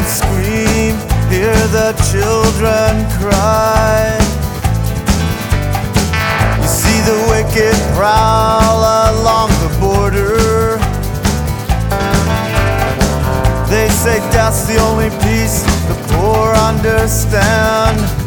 women scream, hear the children cry. You see the wicked prowl along the border. They say death's the only peace the poor understand.